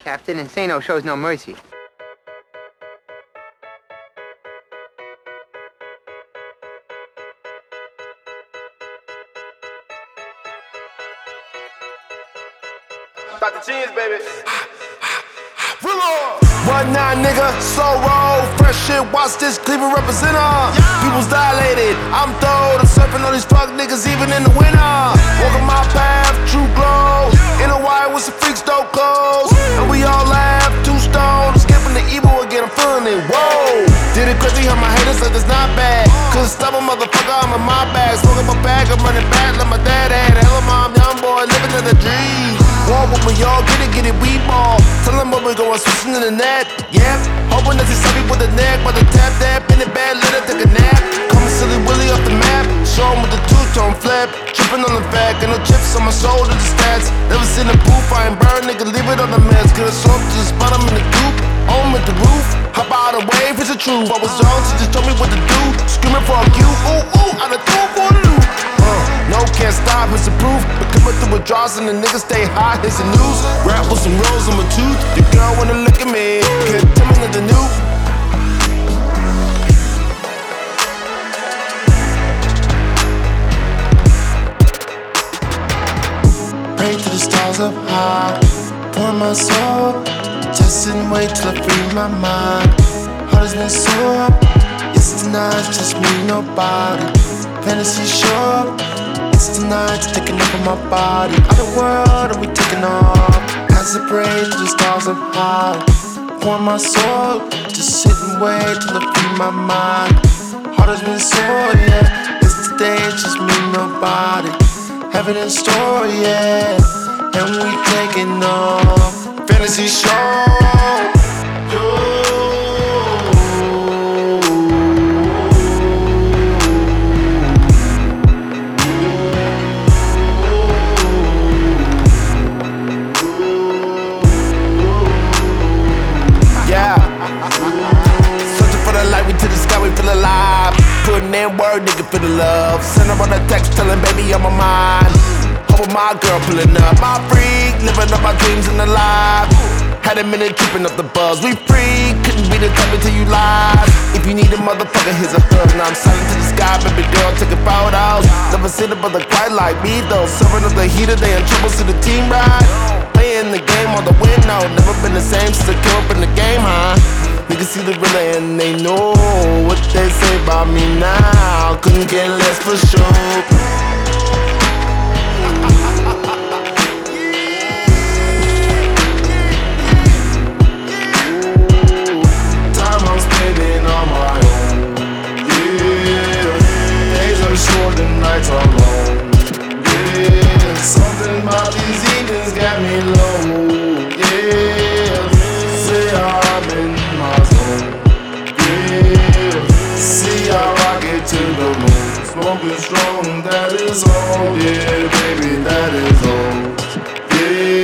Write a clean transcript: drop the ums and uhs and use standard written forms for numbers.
Captain Insano shows no mercy. Dr. Cheese, baby. 1-9 nigga, slow roll, fresh shit, watch this, Cleveland representer. People's dilated, I'm throwed, I'm surfing on these fuck niggas even in the winter. Walking my path, true glow, in a wire with some freaks, dope clothes. And we all laugh, 2 stones, skipping the evil again, I'm feeling it, whoa. Did it crazy, how my haters said it's not bad. Cause stubborn motherfucker, I'm in my bag. Smoking my bag, I'm running back like my dad had. Hella mom, young boy, living in the dream. War with me, y'all, get it, we ball. Tell them what we going, switching to the net. Yeah, hoping that they saw me with the neck. But the tap, in the bed, let her take a nap. Coming silly Willy off the map. Show 'em with the two-tone flip. Tripping on the back, and no chips on my shoulder, the stats. Never seen a booth, I ain't burn, nigga, leave it on the mess. Get a soap to the spot, I'm in the coop. Home at the roof, hop out of the wave, it's the truth. I was young, she just told me what to do. Screaming for a cue, ooh, out of two for the loop. No, can't stop, it's the proof. But coming through withdrawals and the niggas stay hot, it's the news. Rap with some rolls on my tooth. The girl wanna look at me, can't tell me nothing new. Pray to the stars up high, pour my soul. Testing, wait till I free my mind. Heart has been sore. Yes, tonight, just me, nobody. Fantasy sure. It's tonight, taking over my body. Out the world, and we taking off. As I pray to the stars up high, pour my soul. Just sit and wait till I free my mind. Heart has been sore, yeah. It's today, it's just me, nobody. Heaven in store, yeah. And we taking off. Fantasy show. Yeah. Searching for the light, we to the sky, we feel alive. Putting in word, nigga, feel the love. Send her on a text, telling baby I'm on mine. Hope my girl pulling up, my freak, living up my dreams and alive. Had a minute keeping up the buzz, we free. Couldn't be the type until you lied. If you need a motherfucker, here's a hug. Now I'm silent to the sky, baby girl, taking photos. Never seen a brother quite like me though. Serving up the heater, they in trouble, see the team ride. Playing the game on the window, never been the same since I came up in the game, huh? Niggas see the real and they know what they say about me now. Couldn't care less for sure. Short and nights are long. Yeah, something about these evenings got me low. Yeah, say I'm in my zone. Yeah, see I rock it to the moon. Smoking strong, that is all. Yeah, baby, that is all. Yeah.